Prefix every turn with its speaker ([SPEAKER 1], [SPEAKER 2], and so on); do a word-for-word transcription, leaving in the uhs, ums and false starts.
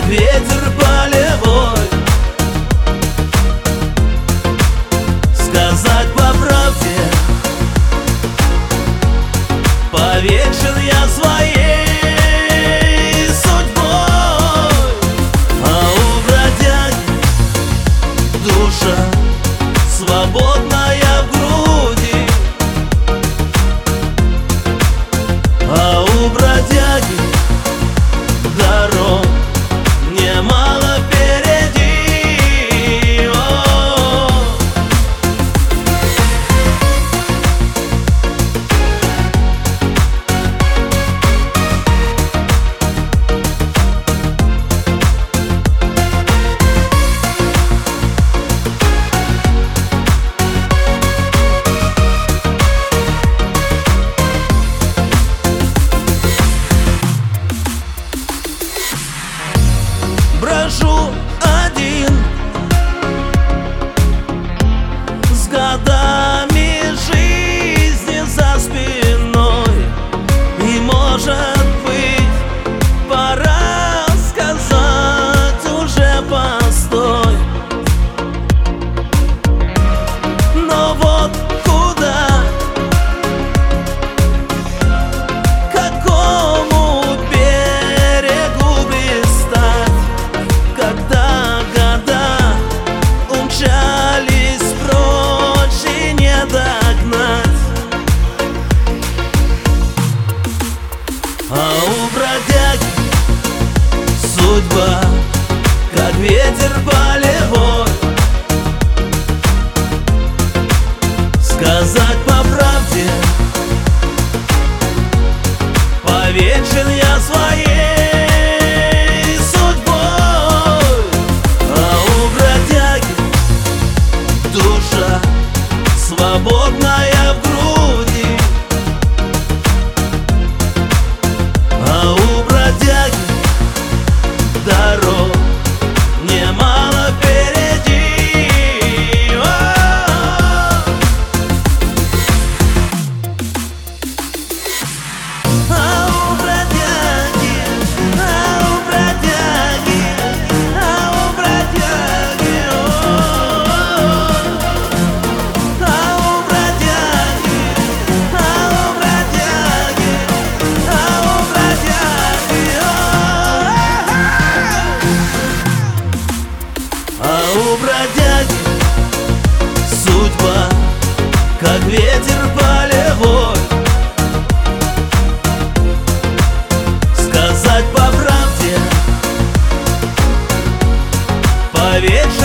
[SPEAKER 1] как ветер полевой. Сказать по правде, повешен я своей судьбой, а у бродяги душа свободная в груди, а у бродяги дорог немало впереди. Брожу один, с годами жизни за спиной, и, может быть, пора сказать уже постой. Но вот куда, к какому берегу пристать, когда года умчались прочь и не догнать? А у бродяги судьба, как ветер полевой. Сказать по правде, повешен я своей судьбой, а у бродяги душа свободная в груди, а у бродяги дорог немало впереди. А у бродяги, а у бродяги, а у бродяги, а у бродяги, а у бродяги, а у бродяги, а у бродяги судьба, как ветер полевой. Сказать по правде, повешен